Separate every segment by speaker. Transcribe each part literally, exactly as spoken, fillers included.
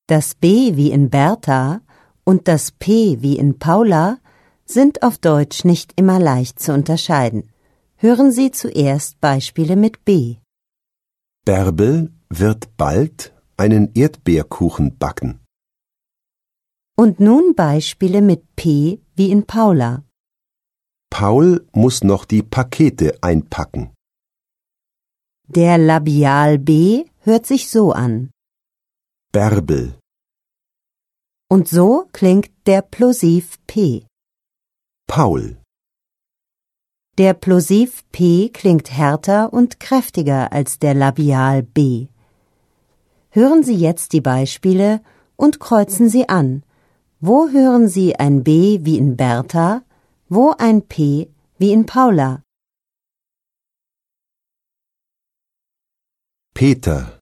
Speaker 1: Das B wie in Bertha und das P wie in Paula sind auf Deutsch nicht immer leicht zu unterscheiden. Hören Sie zuerst Beispiele mit B.
Speaker 2: Bärbel wird bald einen Erdbeerkuchen backen.
Speaker 1: Und nun Beispiele mit P wie in Paula.
Speaker 2: Paul muss noch die Pakete einpacken.
Speaker 1: Der Labial B hört sich so an.
Speaker 2: Bärbel.
Speaker 1: Und so klingt der Plosiv P.
Speaker 2: Paul.
Speaker 1: Der Plosiv P klingt härter und kräftiger als der Labial B. Hören Sie jetzt die Beispiele und kreuzen sie an. Wo hören Sie ein B wie in Bertha, wo ein P wie in Paula?
Speaker 2: Peter.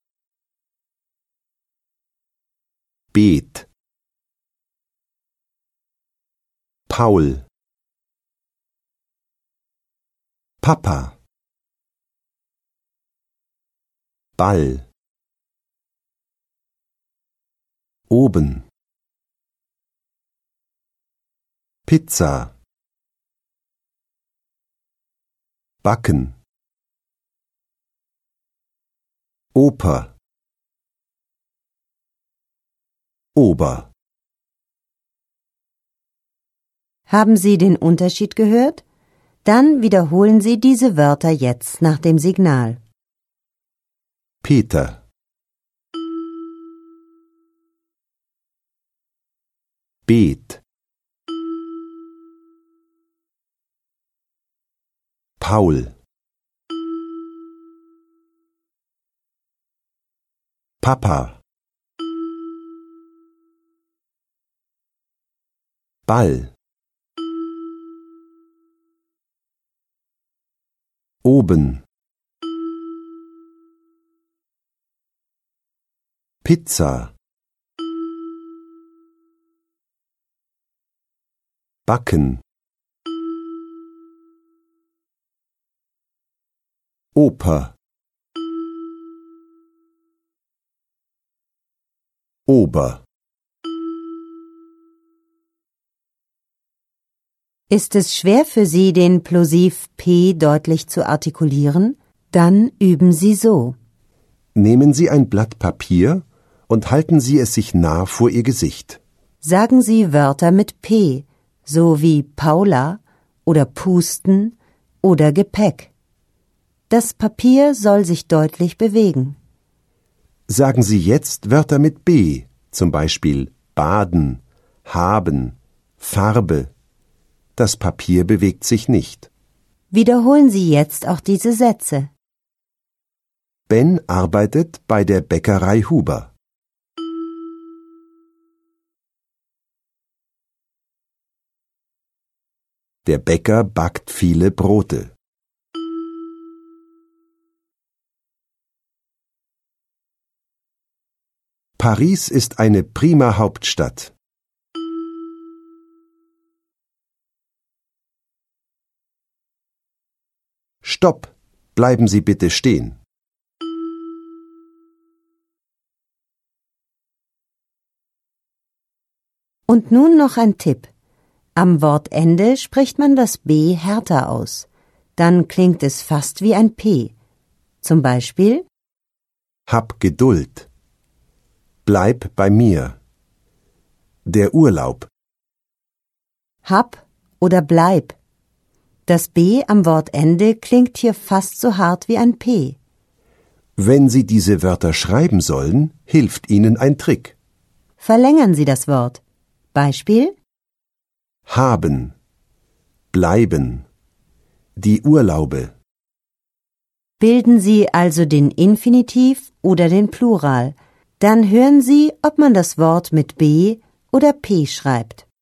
Speaker 2: Beet. Paul. Papa. Ball. Oben. Pizza. Backen. Oper. Ober.
Speaker 1: Haben Sie den Unterschied gehört? Dann wiederholen Sie diese Wörter jetzt nach dem Signal.
Speaker 2: Peter. Beet. Paul. Papa. Ball. Oben. Pizza. Backen. Oper. Ober.
Speaker 1: Ist es schwer für Sie, den Plosiv P deutlich zu artikulieren? Dann üben Sie so.
Speaker 2: Nehmen Sie ein Blatt Papier und halten Sie es sich nah vor Ihr Gesicht.
Speaker 1: Sagen Sie Wörter mit P, so wie Paula oder Pusten oder Gepäck. Das Papier soll sich deutlich bewegen.
Speaker 2: Sagen Sie jetzt Wörter mit B, zum Beispiel baden, haben, Farbe. Das Papier bewegt sich nicht.
Speaker 1: Wiederholen Sie jetzt auch diese Sätze.
Speaker 2: Ben arbeitet bei der Bäckerei Huber. Der Bäcker backt viele Brote. Paris ist eine prima Hauptstadt. Stopp! Bleiben Sie bitte stehen.
Speaker 1: Und nun noch ein Tipp. Am Wortende spricht man das B härter aus. Dann klingt es fast wie ein P. Zum Beispiel:
Speaker 2: Hab Geduld. Bleib bei mir. Der Urlaub.
Speaker 1: Hab oder bleib. Das B am Wortende klingt hier fast so hart wie ein P.
Speaker 2: Wenn Sie diese Wörter schreiben sollen, hilft Ihnen ein Trick.
Speaker 1: Verlängern Sie das Wort. Beispiel:
Speaker 2: Haben. Bleiben. Die Urlaube.
Speaker 1: Bilden Sie also den Infinitiv oder den Plural. Dann hören Sie, ob man das Wort mit B oder P schreibt.